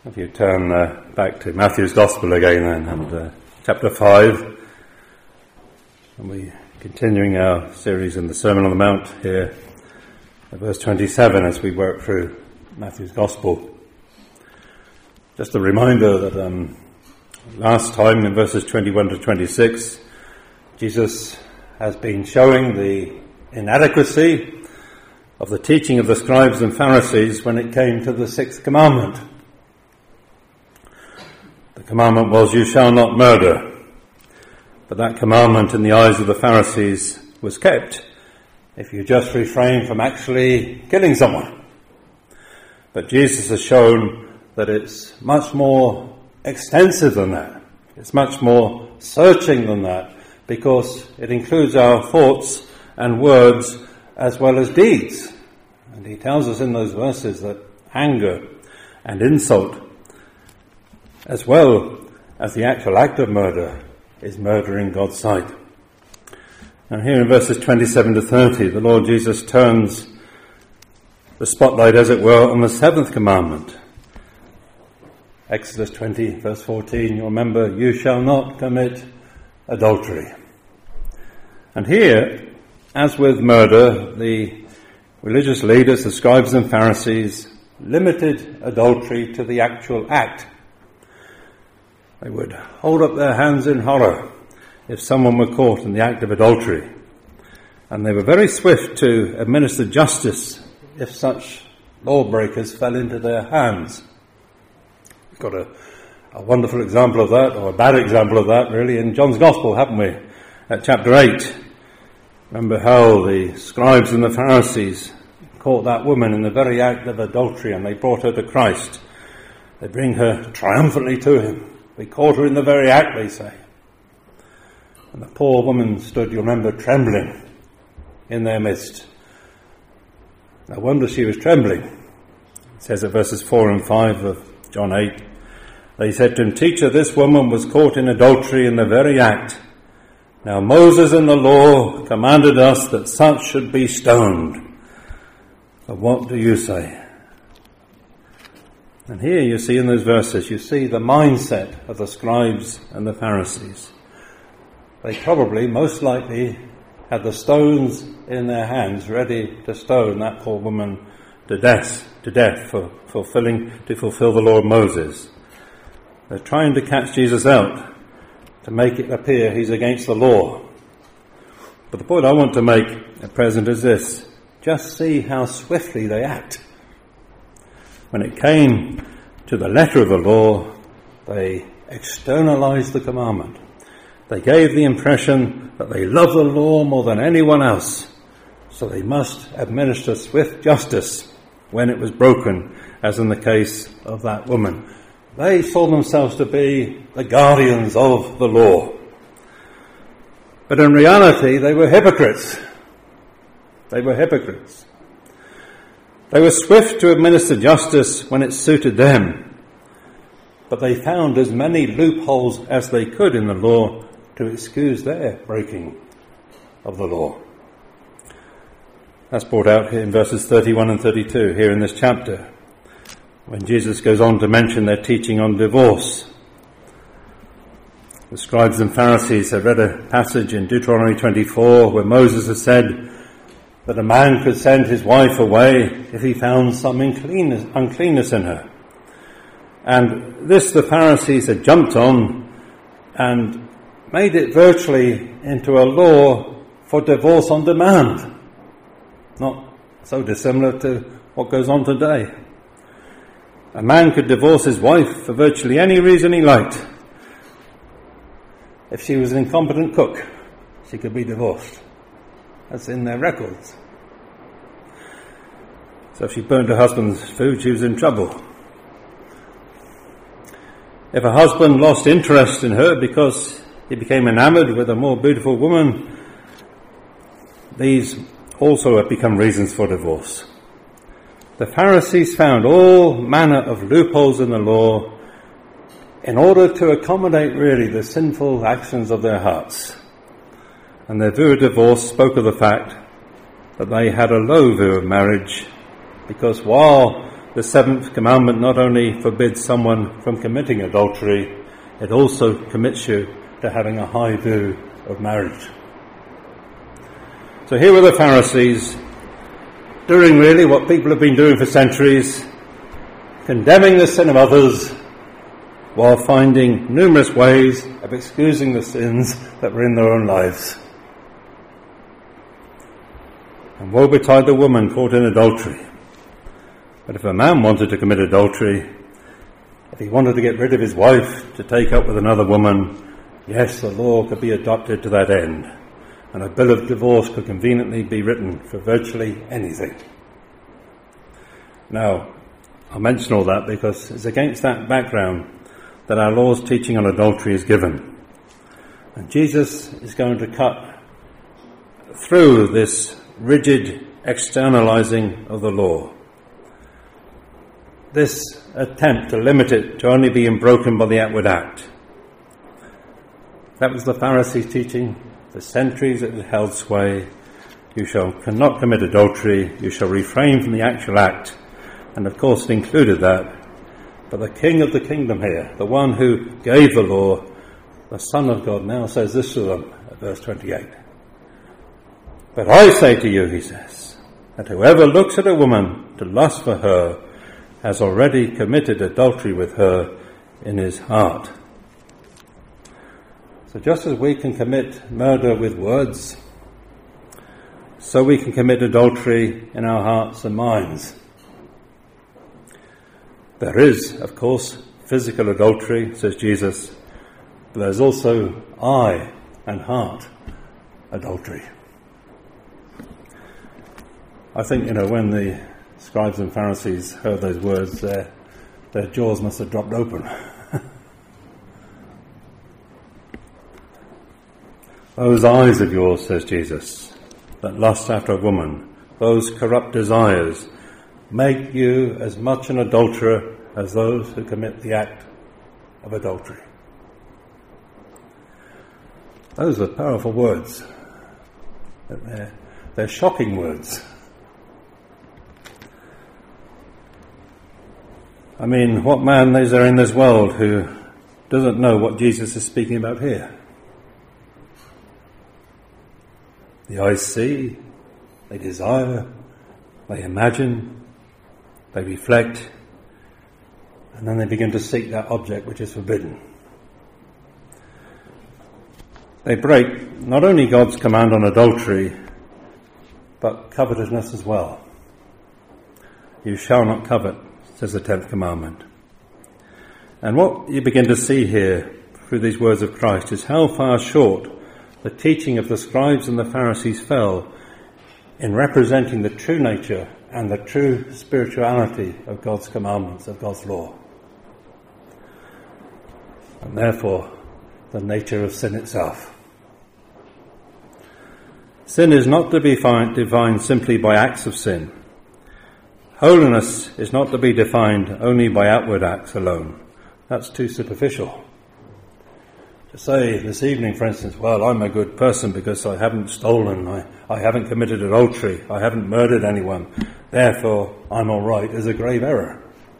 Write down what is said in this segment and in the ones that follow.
If you turn back to Matthew's Gospel again then, and chapter 5, and we're continuing our series in the Sermon on the Mount here at verse 27 as we work through Matthew's Gospel. Just a reminder that last time in verses 21 to 26, Jesus has been showing the inadequacy of the teaching of the scribes and Pharisees when it came to the sixth commandment. The commandment was, "You shall not murder." But that commandment in the eyes of the Pharisees was kept if you just refrain from actually killing someone. But Jesus has shown that it's much more extensive than that. It's much more searching than that, because it includes our thoughts and words as well as deeds. And he tells us in those verses that anger and insult, as well as the actual act of murder, is murder in God's sight. Now here in verses 27 to 30, the Lord Jesus turns the spotlight, as it were, on the seventh commandment. Exodus 20, verse 14, you'll remember, "You shall not commit adultery." And here, as with murder, the religious leaders, the scribes and Pharisees, limited adultery to the actual act. They would hold up their hands in horror if someone were caught in the act of adultery. And they were very swift to administer justice if such lawbreakers fell into their hands. We've got a wonderful example of that, or a bad example of that, really, in John's Gospel, haven't we? At chapter 8. Remember how the scribes and the Pharisees caught that woman in the very act of adultery, and they brought her to Christ. They bring her triumphantly to him. We caught her in the very act, they say. And the poor woman stood, you remember, trembling in their midst. No wonder she was trembling. It says at verses 4 and 5 of John 8, they said to him, "Teacher, this woman was caught in adultery in the very act. Now Moses in the law commanded us that such should be stoned. But what do you say?" And here you see in those verses, you see the mindset of the scribes and the Pharisees. They probably, most likely, had the stones in their hands ready to stone that poor woman to death for to fulfill the law of Moses. They're trying to catch Jesus out, to make it appear he's against the law. But the point I want to make at present is this: just see how swiftly they act. When it came to the letter of the law, they externalized the commandment. They gave the impression that they love the law more than anyone else, so they must administer swift justice when it was broken, as in the case of that woman. They saw themselves to be the guardians of the law. But in reality, they were hypocrites. They were hypocrites. They were swift to administer justice when it suited them, but they found as many loopholes as they could in the law to excuse their breaking of the law. That's brought out here in verses 31 and 32 here in this chapter, when Jesus goes on to mention their teaching on divorce. The scribes and Pharisees have read a passage in Deuteronomy 24 where Moses has said that a man could send his wife away if he found some uncleanness in her. And this the Pharisees had jumped on and made it virtually into a law for divorce on demand. Not so dissimilar to what goes on today. A man could divorce his wife for virtually any reason he liked. If she was an incompetent cook, she could be divorced. That's in their records. So if she burnt her husband's food, she was in trouble. If a husband lost interest in her because he became enamored with a more beautiful woman, these also have become reasons for divorce. The Pharisees found all manner of loopholes in the law in order to accommodate really the sinful actions of their hearts. And their view of divorce spoke of the fact that they had a low view of marriage, because while the seventh commandment not only forbids someone from committing adultery, it also commits you to having a high view of marriage. So here were the Pharisees doing really what people have been doing for centuries, condemning the sin of others while finding numerous ways of excusing the sins that were in their own lives. And woe betide the woman caught in adultery. But if a man wanted to commit adultery, if he wanted to get rid of his wife to take up with another woman, yes, the law could be adopted to that end, and a bill of divorce could conveniently be written for virtually anything. Now, I'll mention all that because it's against that background that our Lord's teaching on adultery is given. And Jesus is going to cut through this rigid externalizing of the law. This attempt to limit it to only being broken by the outward act. That was the Pharisees' teaching. For centuries it had held sway. You cannot commit adultery. You shall refrain from the actual act. And of course it included that. But the King of the kingdom here, the one who gave the law, the Son of God, now says this to them at verse 28. But I say to you, he says, that whoever looks at a woman to lust for her has already committed adultery with her in his heart. So just as we can commit murder with words, so we can commit adultery in our hearts and minds. There is, of course, physical adultery, says Jesus, but there's also eye and heart adultery. I think, when the scribes and Pharisees heard those words, their jaws must have dropped open. Those eyes of yours, says Jesus, that lust after a woman, those corrupt desires, make you as much an adulterer as those who commit the act of adultery. Those are powerful words. They're shocking words. I mean, what man is there in this world who doesn't know what Jesus is speaking about here? The eyes see, they desire, they imagine, they reflect, and then they begin to seek that object which is forbidden. They break not only God's command on adultery, but covetousness as well. You shall not covet, says the 10th commandment. And what you begin to see here through these words of Christ is how far short the teaching of the scribes and the Pharisees fell in representing the true nature and the true spirituality of God's commandments, of God's law. And therefore, the nature of sin itself. Sin is not to be defined simply by acts of sin. Holiness is not to be defined only by outward acts alone. That's too superficial. To say this evening, for instance, well, I'm a good person because I haven't stolen, I haven't committed adultery, I haven't murdered anyone, therefore I'm all right, is a grave error.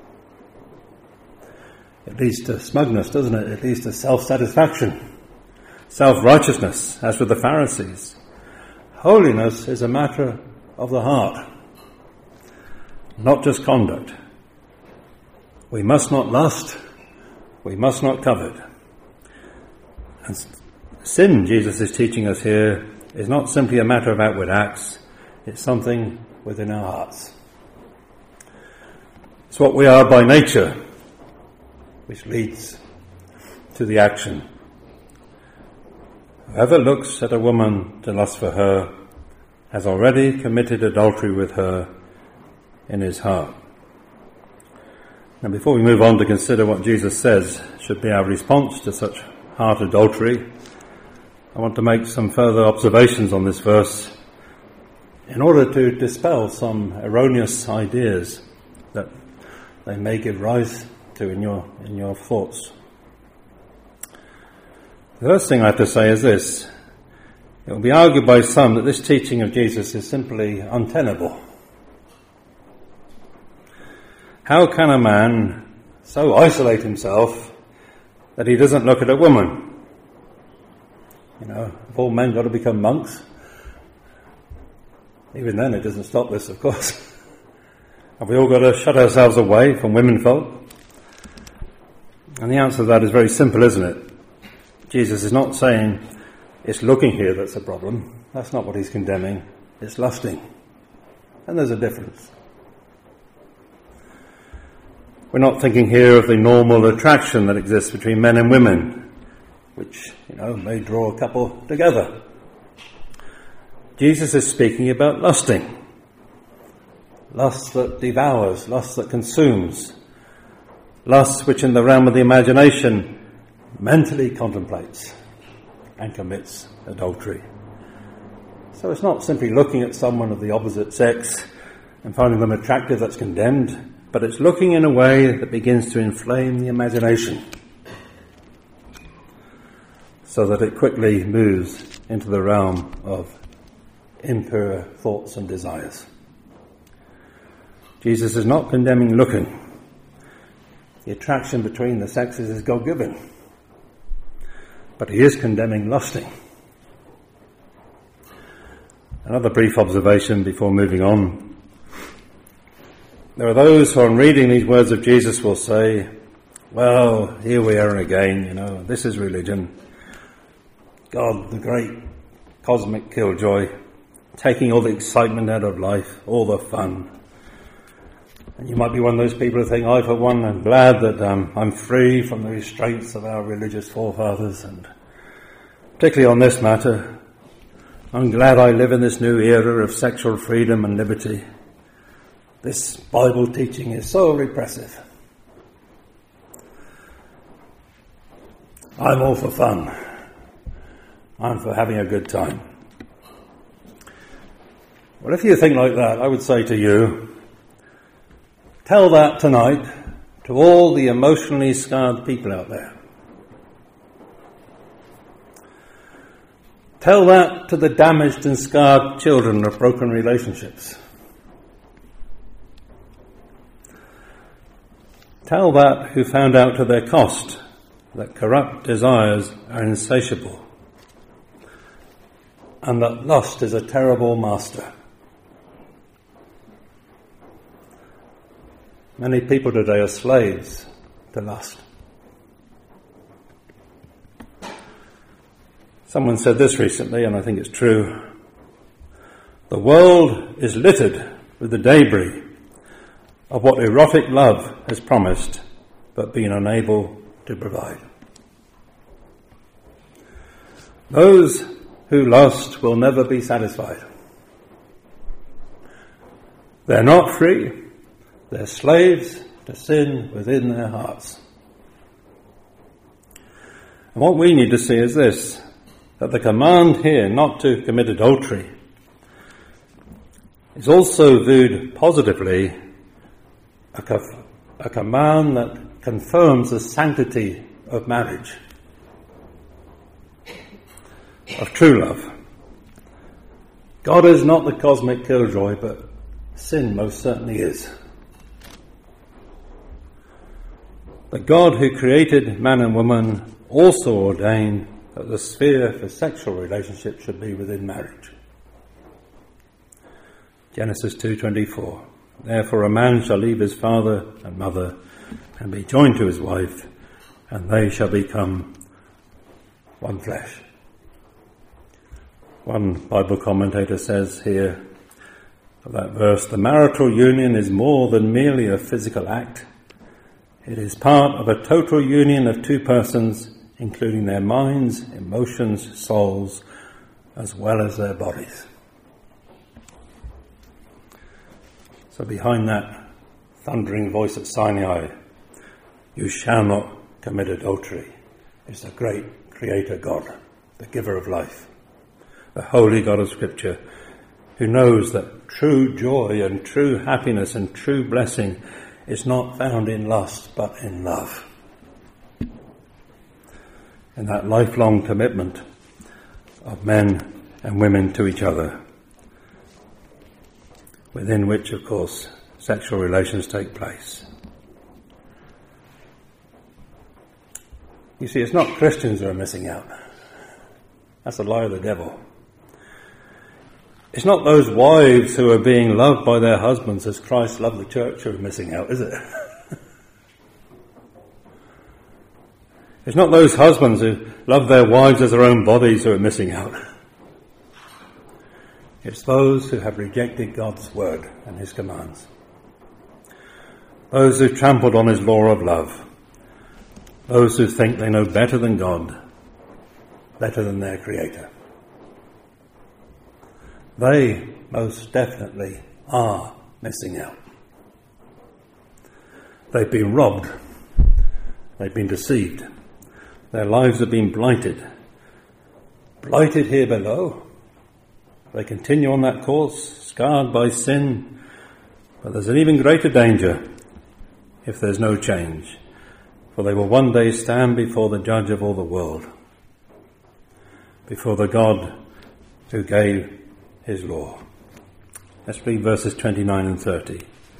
It leads to smugness, doesn't it? It leads to self-satisfaction, self-righteousness, as with the Pharisees. Holiness is a matter of the heart, not just conduct. We must not lust, we must not covet. And sin, Jesus is teaching us here, is not simply a matter of outward acts, it's something within our hearts. It's what we are by nature, which leads to the action. Whoever looks at a woman to lust for her has already committed adultery with her in his heart. Now, before we move on to consider what Jesus says should be our response to such heart adultery, I want to make some further observations on this verse in order to dispel some erroneous ideas that they may give rise to in your thoughts. The first thing I have to say is this. It will be argued by some that this teaching of Jesus is simply untenable. How can a man so isolate himself that he doesn't look at a woman? You know, have all men got to become monks? Even then it doesn't stop this, of course. Have we all got to shut ourselves away from women folk? And the answer to that is very simple, isn't it? Jesus is not saying it's looking here that's a problem. That's not what he's condemning. It's lusting. And there's a difference. We're not thinking here of the normal attraction that exists between men and women, which, may draw a couple together. Jesus is speaking about lusting. Lust that devours, lust that consumes, lust which in the realm of the imagination mentally contemplates and commits adultery. So it's not simply looking at someone of the opposite sex and finding them attractive that's condemned, but it's looking in a way that begins to inflame the imagination so that it quickly moves into the realm of impure thoughts and desires. Jesus is not condemning looking. The attraction between the sexes is God-given. But he is condemning lusting. Another brief observation before moving on. There are those who, on reading these words of Jesus, will say, well, here we are again, this is religion. God, the great cosmic killjoy, taking all the excitement out of life, all the fun. And you might be one of those people who think, I, for one, am glad that I'm free from the restraints of our religious forefathers, and particularly on this matter, I'm glad I live in this new era of sexual freedom and liberty. This Bible teaching is so repressive. I'm all for fun. I'm for having a good time. Well, if you think like that, I would say to you, tell that tonight to all the emotionally scarred people out there. Tell that to the damaged and scarred children of broken relationships. Tell that who found out to their cost that corrupt desires are insatiable and that lust is a terrible master. Many people today are slaves to lust. Someone said this recently, and I think it's true. The world is littered with the debris of what erotic love has promised, but been unable to provide. Those who lust will never be satisfied. They're not free. They're slaves to sin within their hearts. And what we need to see is this, that the command here not to commit adultery is also viewed positively a command that confirms the sanctity of marriage, of true love. God is not the cosmic killjoy, but sin most certainly is. The God who created man and woman also ordained that the sphere for sexual relationships should be within marriage. Genesis 2:24. Therefore a man shall leave his father and mother and be joined to his wife, and they shall become one flesh. One Bible commentator says here of that verse, the marital union is more than merely a physical act. It is part of a total union of two persons, including their minds, emotions, souls, as well as their bodies. So behind that thundering voice at Sinai, you shall not commit adultery, is the great Creator God, the giver of life, the holy God of Scripture, who knows that true joy and true happiness and true blessing is not found in lust, but in love. In that lifelong commitment of men and women to each other, within which, of course, sexual relations take place. You see, it's not Christians who are missing out. That's the lie of the devil. It's not those wives who are being loved by their husbands as Christ loved the church who are missing out, is it? It's not those husbands who love their wives as their own bodies who are missing out. It's those who have rejected God's word and his commands. Those who trampled on his law of love. Those who think they know better than God, better than their Creator. They most definitely are missing out. They've been robbed. They've been deceived. Their lives have been blighted. Blighted here below. They continue on that course, scarred by sin. But there's an even greater danger if there's no change. For they will one day stand before the judge of all the world. Before the God who gave his law. Let's read verses 29 and 30.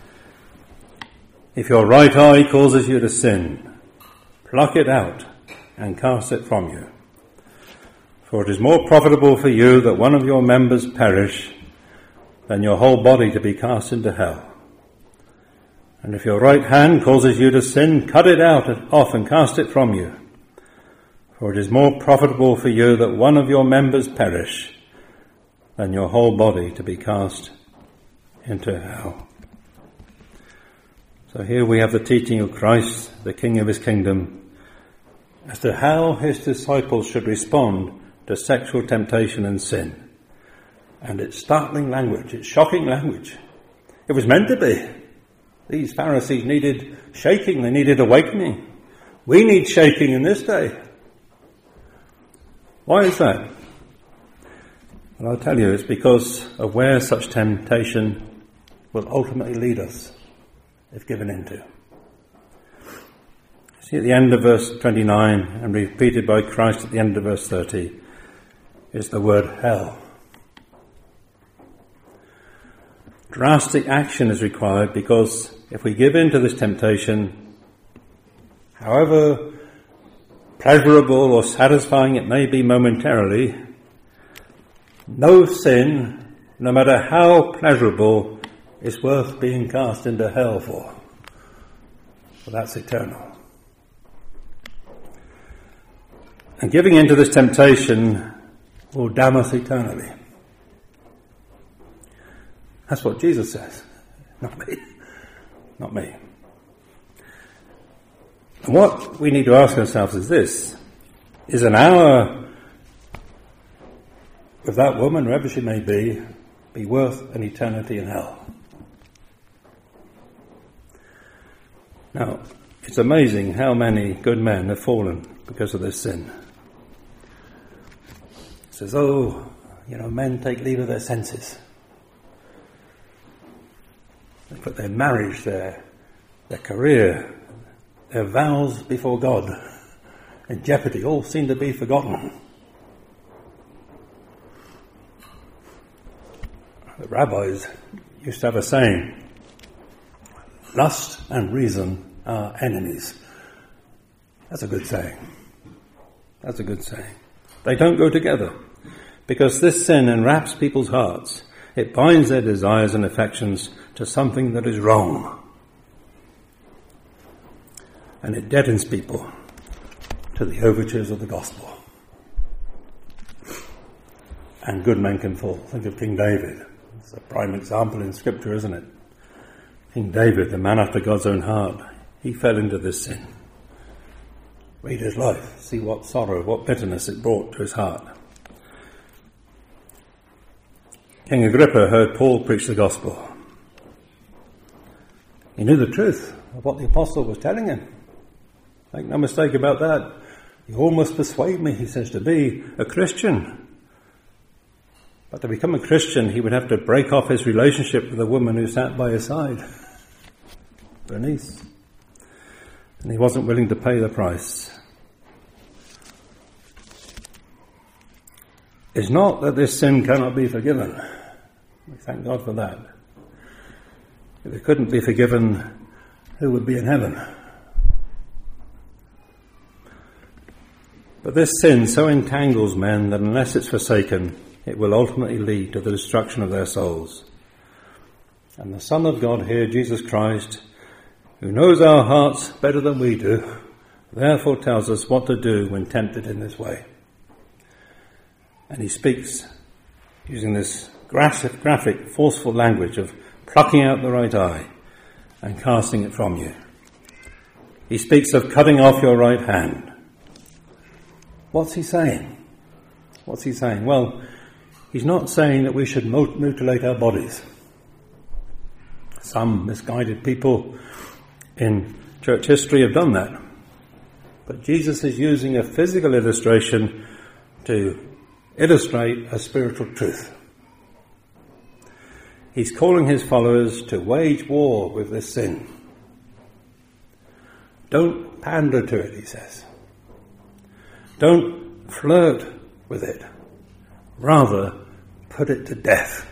If your right eye causes you to sin, pluck it out and cast it from you. For it is more profitable for you that one of your members perish than your whole body to be cast into hell. And if your right hand causes you to sin, cut it off and cast it from you. For it is more profitable for you that one of your members perish than your whole body to be cast into hell. So here we have the teaching of Christ, the King of his kingdom, as to how his disciples should respond to sexual temptation and sin. And it's startling language, it's shocking language. It was meant to be. These Pharisees needed shaking, they needed awakening. We need shaking in this day. Why is that? Well, I'll tell you, it's because of where such temptation will ultimately lead us if given into. See, at the end of verse 29, and repeated by Christ at the end of verse 30, is the word hell. Drastic action is required because if we give in to this temptation, however pleasurable or satisfying it may be momentarily, no sin, no matter how pleasurable, is worth being cast into hell for. For that's eternal. And giving in to this temptation will damn us eternally. That's what Jesus says. Not me. Not me. And what we need to ask ourselves is this. Is an hour with that woman, whoever she may be worth an eternity in hell? Now, it's amazing how many good men have fallen because of this sin. It says, men take leave of their senses. They put their marriage, their career, their vows before God in jeopardy, all seem to be forgotten. The rabbis used to have a saying, lust and reason are enemies. That's a good saying. That's a good saying. They don't go together because this sin enwraps people's hearts. It binds their desires and affections to something that is wrong. And it deadens people to the overtures of the gospel. And good men can fall. Think of King David. It's a prime example in Scripture, isn't it? King David, the man after God's own heart, he fell into this sin. Read his life. See what sorrow, what bitterness it brought to his heart. King Agrippa heard Paul preach the gospel. He knew the truth of what the apostle was telling him. Make no mistake about that. You almost persuade me, he says, to be a Christian. But to become a Christian, he would have to break off his relationship with the woman who sat by his side, Bernice. And he wasn't willing to pay the price. It's not that this sin cannot be forgiven. We thank God for that. If it couldn't be forgiven, who would be in heaven? But this sin so entangles men that unless it's forsaken, it will ultimately lead to the destruction of their souls. And the Son of God here, Jesus Christ, who knows our hearts better than we do, therefore tells us what to do when tempted in this way. And he speaks using this graphic, forceful language of plucking out the right eye and casting it from you. He speaks of cutting off your right hand. What's he saying? What's he saying? Well, he's not saying that we should mutilate our bodies. Some misguided people in church history have done that. But Jesus is using a physical illustration to illustrate a spiritual truth. He's calling his followers to wage war with this sin. Don't pander to it, he says. Don't flirt with it. Rather, put it to death.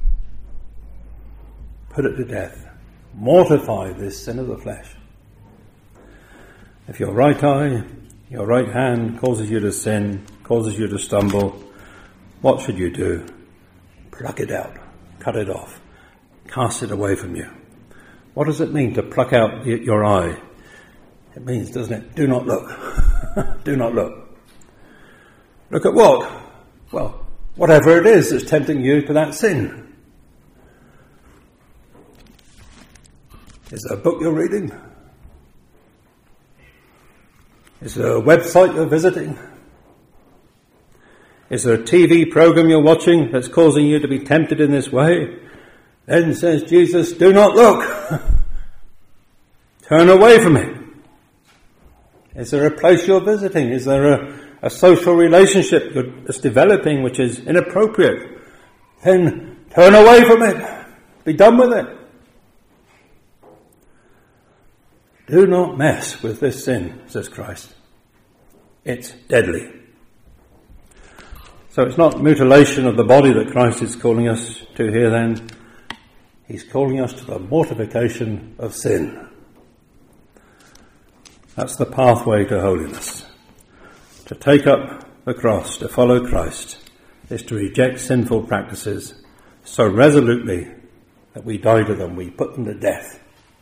Put it to death. Mortify this sin of the flesh. If your right eye, your right hand causes you to sin, causes you to stumble, what should you do? Pluck it out. Cut it off. Cast it away from you. What does it mean to pluck out your eye? It means, doesn't it? Do not look. Do not look. Look at what? Well, whatever it is that's tempting you to that sin. Is there a book you're reading? Is there a website you're visiting? Is there a TV program you're watching that's causing you to be tempted in this way? Then says Jesus, do not look. Turn away from it. Is there a place you're visiting? Is there a social relationship that's developing which is inappropriate? Then turn away from it. Be done with it. Do not mess with this sin, says Christ. It's deadly. So it's not mutilation of the body that Christ is calling us to here then. He's calling us to the mortification of sin. That's the pathway to holiness. To take up the cross, to follow Christ, is to reject sinful practices so resolutely that we die to them, we put them to death.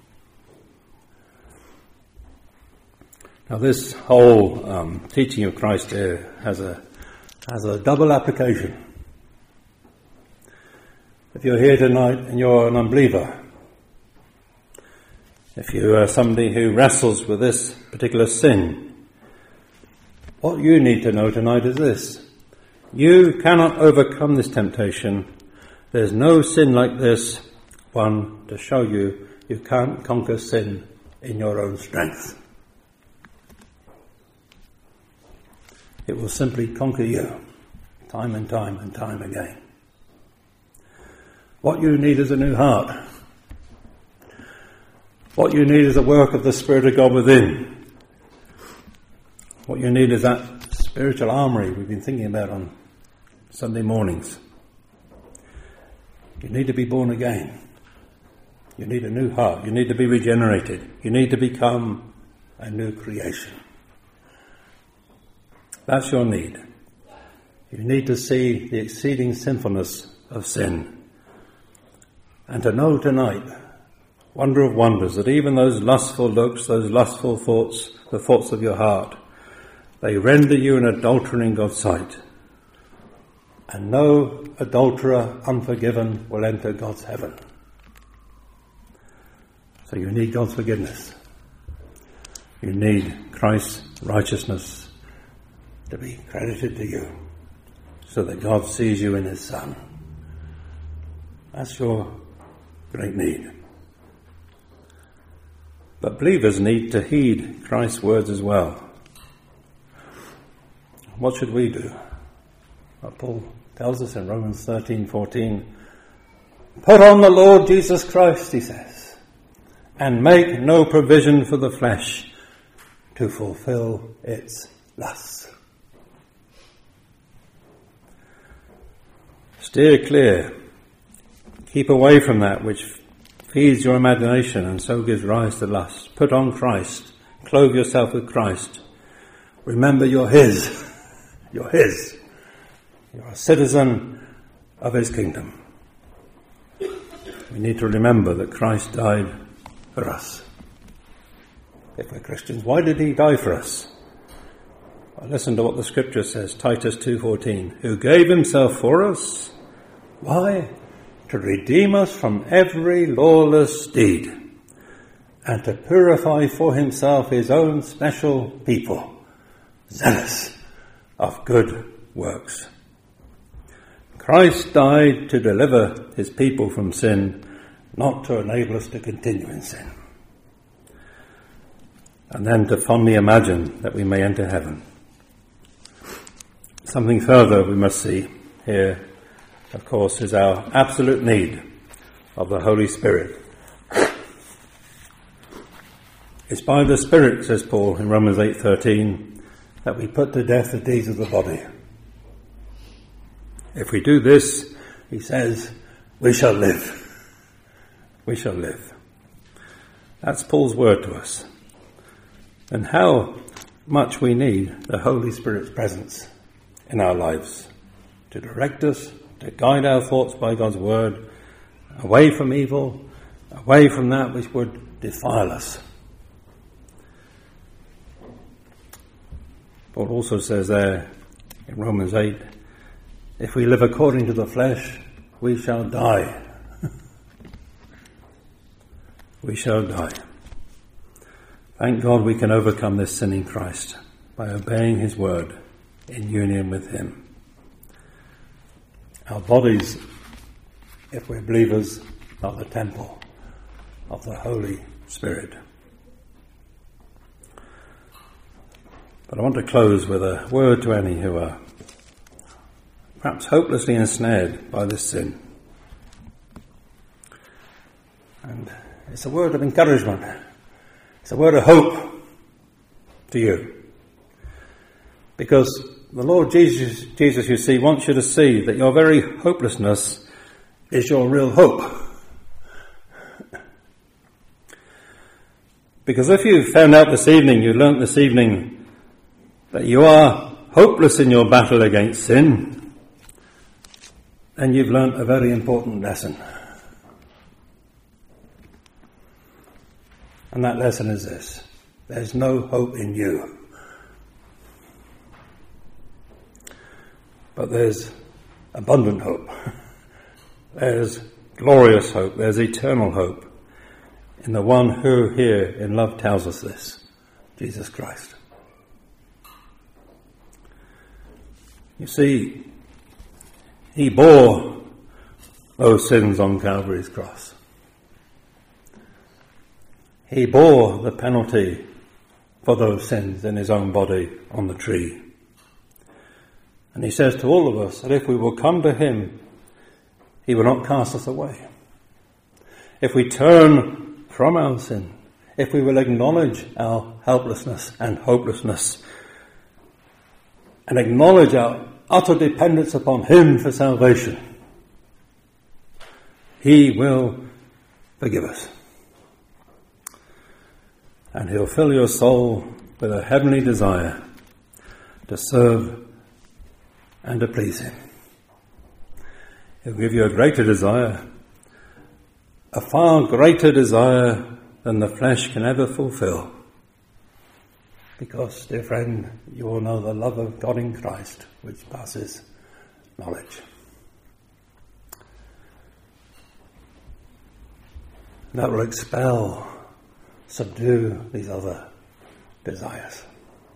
Now this whole teaching of Christ here has a double application. If you're here tonight and you're an unbeliever, if you are somebody who wrestles with this particular sin, what you need to know tonight is this. You cannot overcome this temptation. There's no sin like this one to show you can't conquer sin in your own strength. It will simply conquer you time and time and time again. What you need is a new heart. What you need is the work of the Spirit of God within. What you need is that spiritual armory we've been thinking about on Sunday mornings. You need to be born again. You need a new heart. You need to be regenerated. You need to become a new creation. That's your need. You need to see the exceeding sinfulness of sin. And to know tonight, wonder of wonders, that even those lustful looks, those lustful thoughts, the thoughts of your heart, they render you an adulterer in God's sight. And no adulterer unforgiven will enter God's heaven. So you need God's forgiveness. You need Christ's righteousness to be credited to you so that God sees you in his Son. That's your great need. But believers need to heed Christ's words as well. What should we do? Well, Paul tells us in Romans 13:14, put on the Lord Jesus Christ, he says, and make no provision for the flesh to fulfill its lusts. Steer clear. Keep away from that which feeds your imagination and so gives rise to lust. Put on Christ. Clothe yourself with Christ. remember you're his. You're his. You're a citizen of his kingdom. We need to remember that Christ died for us. If we're Christians, why did he die for us? Well, listen to what the scripture says, Titus 2:14, who gave himself for us. Why? To redeem us from every lawless deed and to purify for himself his own special people, zealous of good works. Christ died to deliver his people from sin, not to enable us to continue in sin. And then to fondly imagine that we may enter heaven. Something further we must see here, of course, is our absolute need of the Holy Spirit. It's by the Spirit, says Paul in Romans 8:13, that we put to death the deeds of the body. If we do this, he says, we shall live. We shall live. That's Paul's word to us. And how much we need the Holy Spirit's presence in our lives to direct us, to guide our thoughts by God's word, away from evil, away from that which would defile us. Paul also says there in Romans 8, if we live according to the flesh, we shall die. We shall die. Thank God we can overcome this sin in Christ by obeying his word in union with him. Our bodies, if we're believers, are the temple of the Holy Spirit. But I want to close with a word to any who are perhaps hopelessly ensnared by this sin. And it's a word of encouragement. It's a word of hope to you. Because the Lord Jesus, you see, wants you to see that your very hopelessness is your real hope. Because if you found out this evening, you learnt this evening, that you are hopeless in your battle against sin, then you've learnt a very important lesson. And that lesson is this: there's no hope in you. But there's abundant hope. There's glorious hope. There's eternal hope in the one who here in love tells us this, Jesus Christ. You see, he bore those sins on Calvary's cross. He bore the penalty for those sins in his own body on the tree. And he says to all of us that if we will come to him, he will not cast us away. If we turn from our sin, if we will acknowledge our helplessness and hopelessness, and acknowledge our utter dependence upon him for salvation, he will forgive us. And he'll fill your soul with a heavenly desire to serve and to please him. He'll give you a greater desire, a far greater desire than the flesh can ever fulfill. Because, dear friend, you will know the love of God in Christ, which passes knowledge. That will expel, subdue these other desires.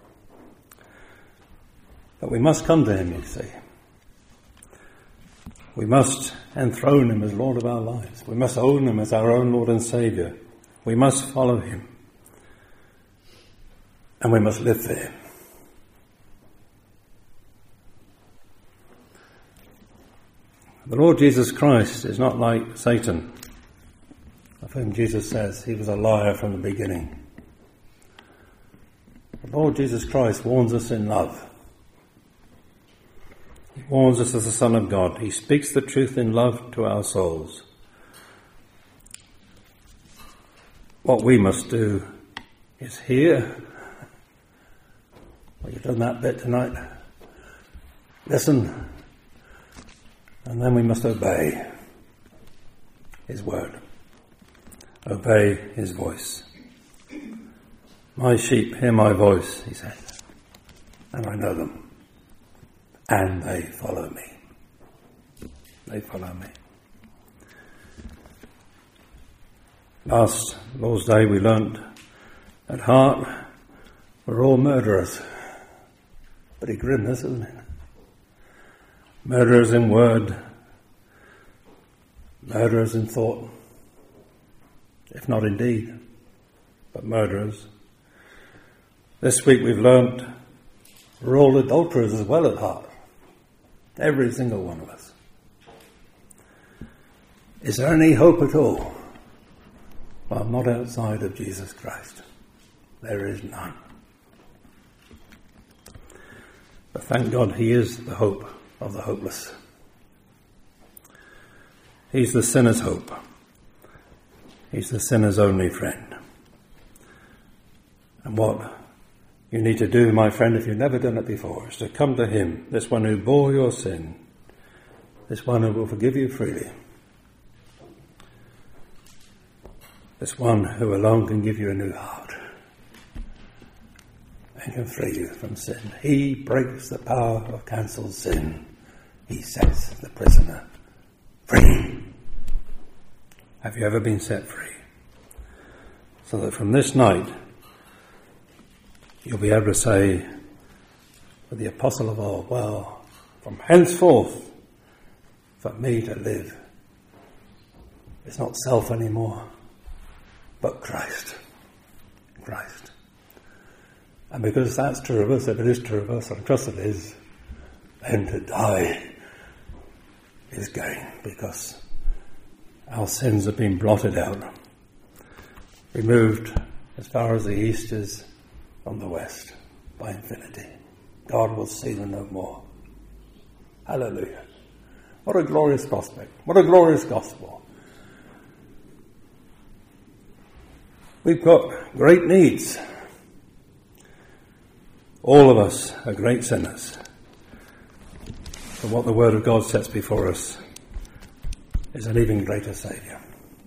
But we must come to him, you see. We must enthrone him as Lord of our lives. We must own him as our own Lord and Saviour. We must follow him. And we must live for him. The Lord Jesus Christ is not like Satan, of whom Jesus says he was a liar from the beginning. The Lord Jesus Christ warns us in love. He warns us as the Son of God. He speaks the truth in love to our souls. What we must do is hear Well, you've done that bit tonight. Listen, and then we must obey his word. Obey his voice. My sheep hear my voice, he said, and I know them, and they follow me. They follow me. Last Lord's Day we learnt at heart we're all murderers. Pretty grim, this, isn't it? Murderers in word, murderers in thought, if not in deed, but murderers. This week we've learnt we're all adulterers as well at heart. Every single one of us. Is there any hope at all? Well, not outside of Jesus Christ. There is none. But thank God he is the hope of the hopeless. He's the sinner's hope. He's the sinner's only friend. And what you need to do, my friend, if you've never done it before, is to come to him, this one who bore your sin, this one who will forgive you freely, this one who alone can give you a new heart and can free you from sin. He breaks the power of cancelled sin. He sets the prisoner free. Have you ever been set free? So that from this night, you'll be able to say with the Apostle of old, well, from henceforth, for me to live, it's not self anymore, but Christ. Christ. And because that's true of us, if it is true of us, I trust it is, then to die is gain, because our sins have been blotted out, removed as far as the east is from the west by infinity. God will see them no more. Hallelujah. What a glorious prospect. What a glorious gospel. We've got great needs. All of us are great sinners. But what the Word of God sets before us is an even greater Saviour.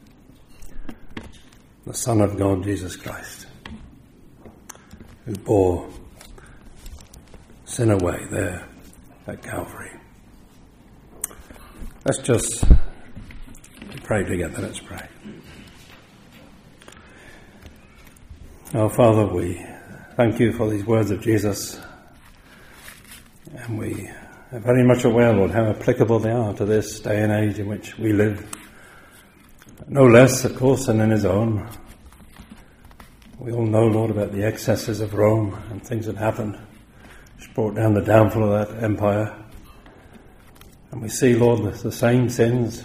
The Son of God, Jesus Christ, who bore sin away there at Calvary. Let's just pray together. Let's pray. Our Father, we thank you for these words of Jesus, and we are very much aware, Lord, how applicable they are to this day and age in which we live. No less, of course, than in his own. We all know, Lord, about the excesses of Rome and things that happened, which brought down the downfall of that empire. And we see, Lord, the same sins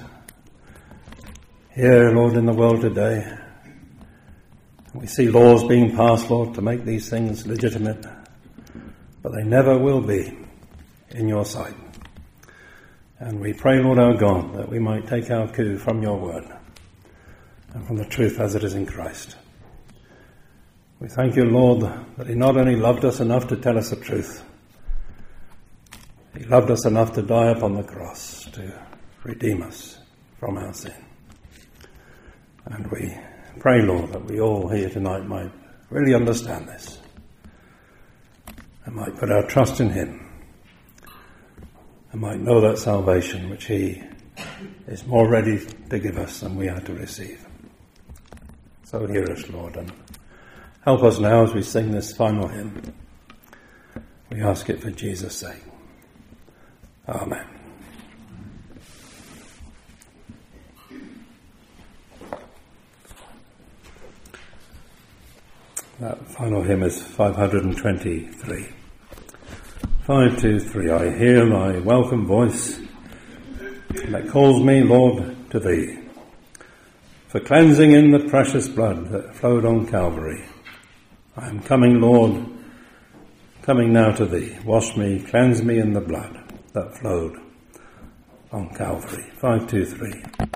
here, Lord, in the world today. We see laws being passed, Lord, to make these things legitimate, but they never will be in your sight. And we pray, Lord our God, that we might take our cue from your word and from the truth as it is in Christ. We thank you, Lord, that he not only loved us enough to tell us the truth, he loved us enough to die upon the cross to redeem us from our sin. And we pray, Lord, that we all here tonight might really understand this and might put our trust in him and might know that salvation which he is more ready to give us than we are to receive. So hear us, Lord, and help us now as we sing this final hymn. We ask it for Jesus' sake. Amen. That final hymn is 523. 523. I hear thy welcome voice that calls me, Lord, to thee, for cleansing in the precious blood that flowed on Calvary. I am coming, Lord, coming now to thee. Wash me, cleanse me in the blood that flowed on Calvary. 523.